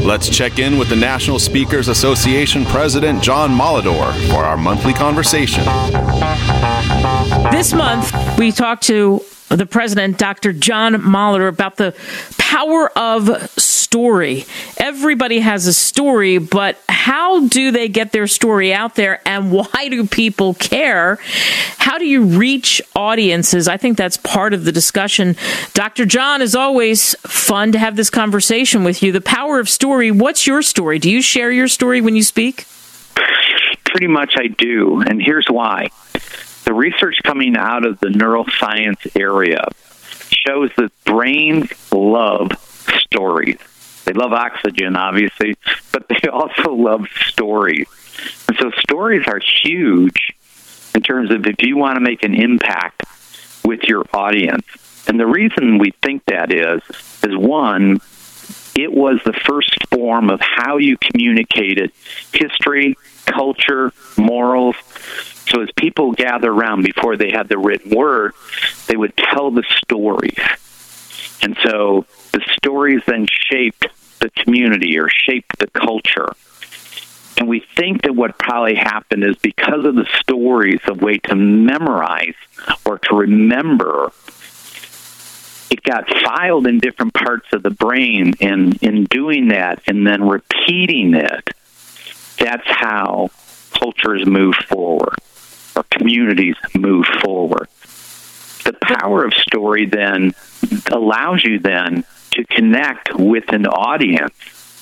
Let's check in with the National Speakers Association President John Molidor for our monthly conversation. This month, we talked to the president, Dr. John Molidor, about the power of story. Everybody has a story, but how do they get their story out there, and why do people care? How do you reach audiences? I think that's part of the discussion. Dr. John, as always, fun to have this conversation with you. The power of story. What's your story? Do you share your story when you speak? Pretty much I do, and here's why. The research coming out of the neuroscience area shows that brains love stories. They love oxygen, obviously, but they also love stories. And so stories are huge in terms of if you want to make an impact with your audience. And the reason we think that is one, it was the first form of how you communicated history, culture, morals. So as people gather around before they had the written word, they would tell the stories. And so the stories then shaped the community or shaped the culture. And we think that what probably happened is because of the stories, a way to memorize or to remember, it got filed in different parts of the brain. And in doing that and then repeating it, that's how cultures move forward or communities move forward. The power of story then allows you then to connect with an audience.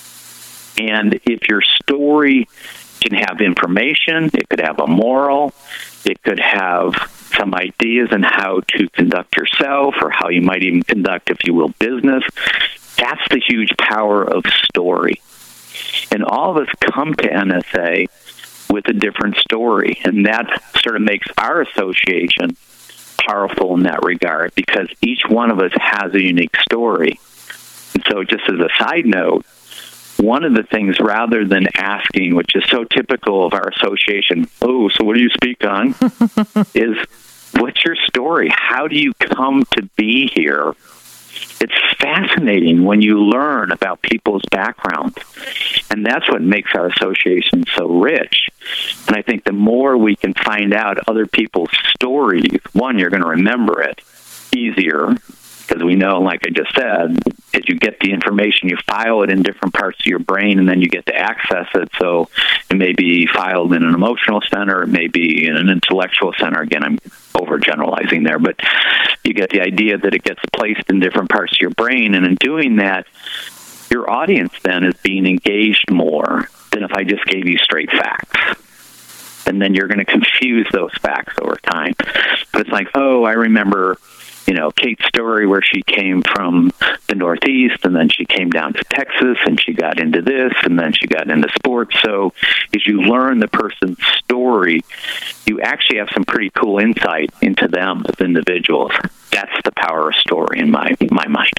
And if your story can have information, it could have a moral, it could have some ideas on how to conduct yourself or how you might even conduct, if you will, business, that's the huge power of story. And all of us come to NSA with a different story, and that sort of makes our association powerful in that regard because each one of us has a unique story. And so just as a side note, one of the things, rather than asking, which is so typical of our association, oh, so what do you speak on, is what's your story? How do you come to be here? It's fascinating when you learn about people's backgrounds, and that's what makes our association so rich. And I think the more we can find out other people's stories, one, you're going to remember it easier, because we know, like I just said, as you get the information, you file it in different parts of your brain, and then you get to access it. So it may be filed in an emotional center, it may be in an intellectual center. Again, I'm overgeneralizing there, but you get the idea that it gets placed in different parts of your brain. And in doing that, your audience then is being engaged more than if I just gave you straight facts. And then you're going to confuse those facts over time. But it's like, oh, I remember, Kate's story where she came from the Northeast and then she came down to Texas and she got into this and then she got into sports. So as you learn the person's story, you actually have some pretty cool insight into them as individuals. That's the power of story in my mind.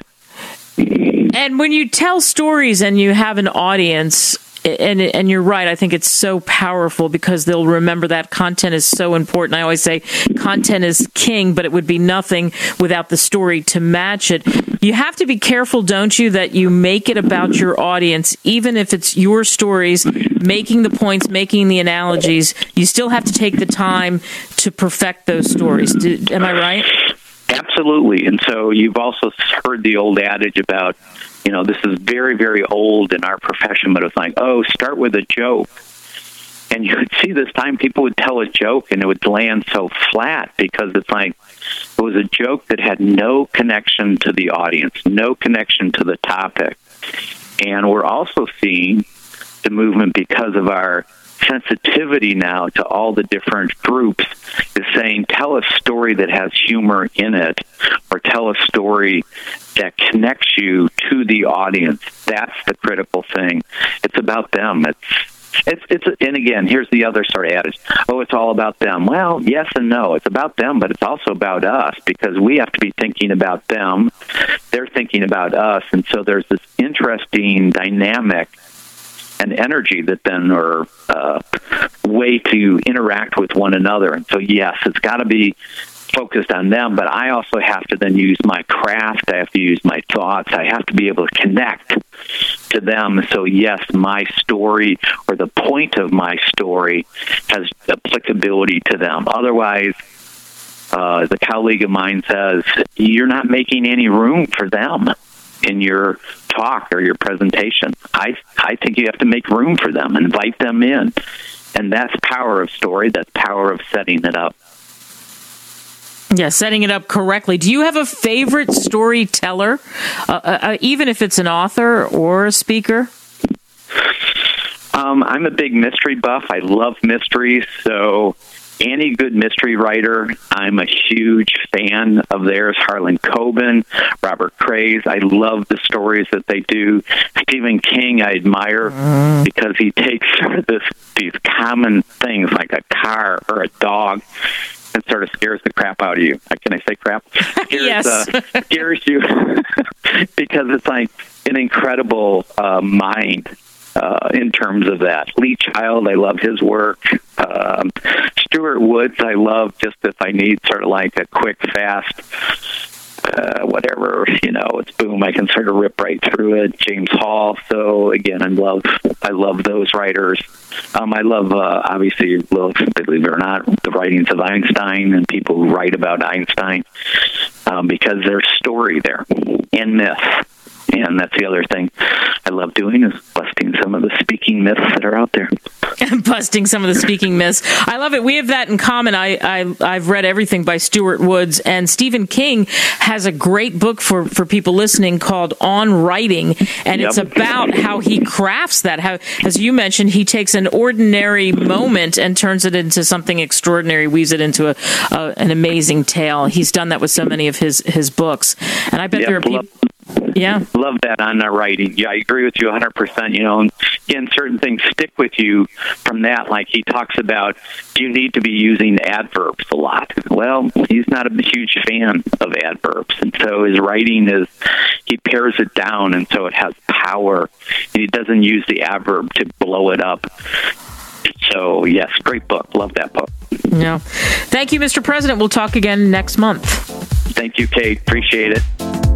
And when you tell stories and you have an audience, and you're right, I think it's so powerful because they'll remember that content is so important. I always say content is king, but it would be nothing without the story to match it. You have to be careful, don't you, that you make it about your audience, even if it's your stories, making the points, making the analogies. You still have to take the time to perfect those stories. Am I right? Absolutely. And so you've also heard the old adage about, this is very, very old in our profession, but it's like, oh, start with a joke. And you would see this time people would tell a joke and it would land so flat because it's like it was a joke that had no connection to the audience, no connection to the topic. And we're also seeing the movement because of our sensitivity now to all the different groups is saying, tell a story that has humor in it, or tell a story that connects you to the audience. That's the critical thing. It's about them. And again, here's the other sort of adage. Oh, it's all about them. Well, yes and no. It's about them, but it's also about us because we have to be thinking about them. They're thinking about us. And so there's this interesting dynamic and energy that then are way to interact with one another. And so, yes, it's got to be focused on them, but I also have to then use my craft. I have to use my thoughts. I have to be able to connect to them. So yes, my story or the point of my story has applicability to them. Otherwise, the colleague of mine says, you're not making any room for them in your talk or your presentation. I think you have to make room for them, invite them in. And that's power of story. That's power of setting it up. Yeah, setting it up correctly. Do you have a favorite storyteller, even if it's an author or a speaker? I'm a big mystery buff. I love mysteries. So any good mystery writer, I'm a huge fan of theirs. Harlan Coben, Robert Craze. I love the stories that they do. Stephen King, I admire because he takes these common things like a car or a dog and sort of scares the crap out of you. Can I say crap? Yes. Scares you because it's like an incredible mind in terms of that. Lee Child, I love his work. Stuart Woods, I love just if I need sort of like a quick, fast, whatever, it's boom, I can sort of rip right through it. James Hall. So again, I love those writers. I love, obviously, believe it or not, the writings of Einstein and people who write about Einstein because there's story there and myth. And that's the other thing I love doing is busting some of the speaking myths that are out there. Busting some of the speaking myths. I love it. We have that in common. I've read everything by Stuart Woods, and Stephen King has a great book for people listening called On Writing, and it's about how he crafts that. How, as you mentioned, he takes an ordinary moment and turns it into something extraordinary, weaves it into an amazing tale. He's done that with so many of his books, and I bet there are people. Yeah. Love that on the writing. Yeah, I agree with you 100%. Again, certain things stick with you from that. Like he talks about, do you need to be using adverbs a lot? Well, he's not a huge fan of adverbs. And so his writing he pares it down, and so it has power. And he doesn't use the adverb to blow it up. So, yes, great book. Love that book. Yeah. Thank you, Mr. President. We'll talk again next month. Thank you, Kate. Appreciate it.